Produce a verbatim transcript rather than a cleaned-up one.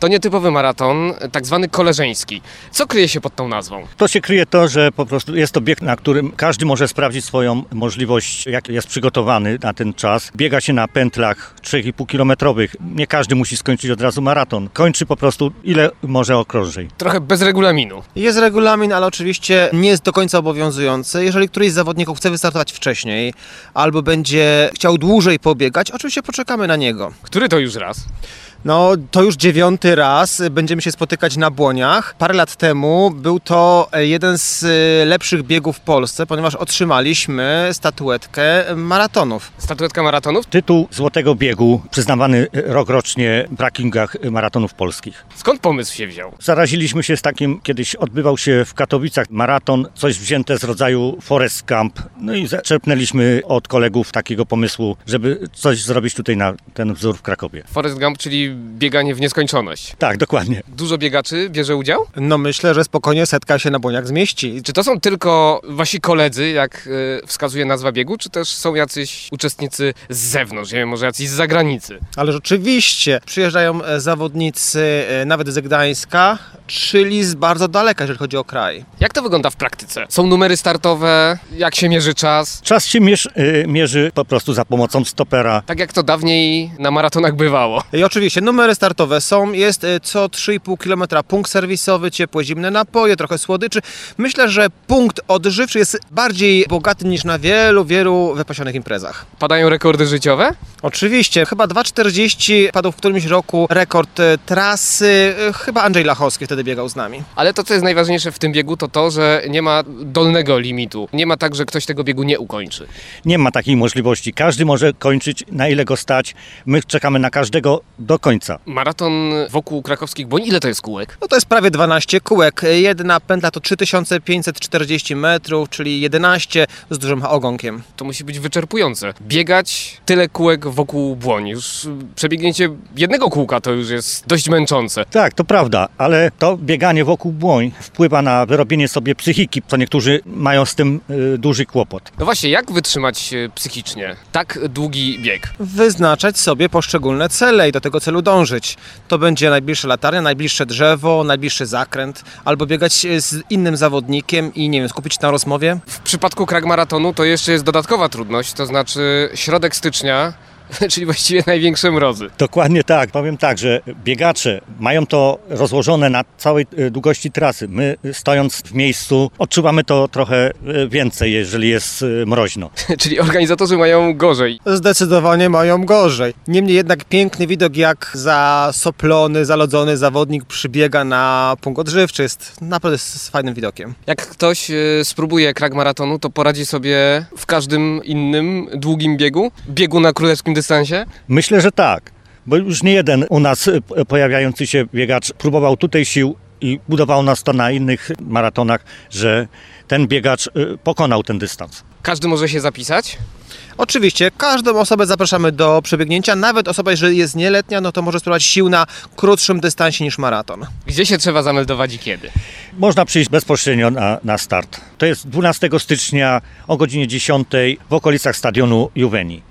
To nietypowy maraton, tak zwany koleżeński. Co kryje się pod tą nazwą? To się kryje to, że po prostu jest to bieg, na którym każdy może sprawdzić swoją możliwość, jak jest przygotowany na ten czas. Biega się na pętlach trzy i pół kilometrowych. Nie każdy musi skończyć od razu maraton. Kończy po prostu ile może okrążeń. Trochę bez regulaminu. Jest regulamin, ale oczywiście nie jest do końca obowiązujący. Jeżeli któryś z zawodników chce wystartować wcześniej albo będzie chciał dłużej pobiegać, oczywiście poczekamy na niego. Który to już raz? No, to już dziewiąty raz będziemy się spotykać na Błoniach. Parę lat temu był to jeden z lepszych biegów w Polsce, ponieważ otrzymaliśmy statuetkę maratonów. Statuetka maratonów? Tytuł Złotego Biegu przyznawany rokrocznie w rankingach maratonów polskich. Skąd pomysł się wziął? Zaraziliśmy się z takim, kiedyś odbywał się w Katowicach maraton, coś wzięte z rodzaju Forest Camp. No i zaczerpnęliśmy od kolegów takiego pomysłu, żeby coś zrobić tutaj na ten wzór w Krakowie. Forest Gump, czyli bieganie w nieskończoność. Tak, dokładnie. Dużo biegaczy bierze udział? No myślę, że spokojnie setka się na Błoniach zmieści. Czy to są tylko wasi koledzy, jak y, wskazuje nazwa biegu, czy też są jacyś uczestnicy z zewnątrz, nie wiem, może jacyś z zagranicy? Ale rzeczywiście przyjeżdżają zawodnicy nawet z Gdańska, czyli z bardzo daleka, jeżeli chodzi o kraj. Jak to wygląda w praktyce? Są numery startowe? Jak się mierzy czas? Czas się mierzy, mierzy po prostu za pomocą stopera. Tak jak to dawniej na maratonach bywało. I oczywiście numery startowe są, jest co trzy i pół kilometra punkt serwisowy, ciepłe, zimne napoje, trochę słodyczy. Myślę, że punkt odżywczy jest bardziej bogaty niż na wielu, wielu wypasionych imprezach. Padają rekordy życiowe? Oczywiście, chyba dwa czterdzieści padł w którymś roku rekord trasy, chyba Andrzej Lachowski wtedy biegał z nami. Ale to, co jest najważniejsze w tym biegu, to to, że nie ma dolnego limitu. Nie ma tak, że ktoś tego biegu nie ukończy. Nie ma takiej możliwości. Każdy może kończyć, na ile go stać. My czekamy na każdego do końca. Maraton wokół krakowskich Błoń, ile to jest kółek? No to jest prawie dwanaście kółek. Jedna pętla to trzy tysiące pięćset czterdzieści metrów, czyli jedenaście z dużym ogonkiem. To musi być wyczerpujące. Biegać tyle kółek wokół Błoń. Już przebiegnięcie jednego kółka to już jest dość męczące. Tak, to prawda, ale to bieganie wokół Błoń wpływa na wyrobienie sobie psychiki, co niektórzy mają z tym y, duży kłopot. No właśnie, jak wytrzymać psychicznie tak długi bieg? Wyznaczać sobie poszczególne cele i do tego celu dążyć. To będzie najbliższa latarnia, najbliższe drzewo, najbliższy zakręt, albo biegać z innym zawodnikiem i nie wiem, skupić się na rozmowie. W przypadku Krag Maratonu to jeszcze jest dodatkowa trudność, to znaczy środek stycznia, czyli właściwie największe mrozy. Dokładnie tak. Powiem tak, że biegacze mają to rozłożone na całej długości trasy. My, stojąc w miejscu, odczuwamy to trochę więcej, jeżeli jest mroźno. Czyli organizatorzy mają gorzej. Zdecydowanie mają gorzej. Niemniej jednak piękny widok, jak zasoplony, zalodzony zawodnik przybiega na punkt odżywczy. Jest naprawdę z fajnym widokiem. Jak ktoś spróbuje Krag Maratonu, to poradzi sobie w każdym innym długim biegu? Biegu na królewskim dystansie? Myślę, że tak, bo już nie jeden u nas pojawiający się biegacz próbował tutaj sił i budował nas to na innych maratonach, że ten biegacz pokonał ten dystans. Każdy może się zapisać? Oczywiście, każdą osobę zapraszamy do przebiegnięcia, nawet osoba, jeżeli jest nieletnia, no to może spróbować sił na krótszym dystansie niż maraton. Gdzie się trzeba zameldować i kiedy? Można przyjść bezpośrednio na, na start. To jest dwunastego stycznia o godzinie dziesiątej w okolicach stadionu Juweni.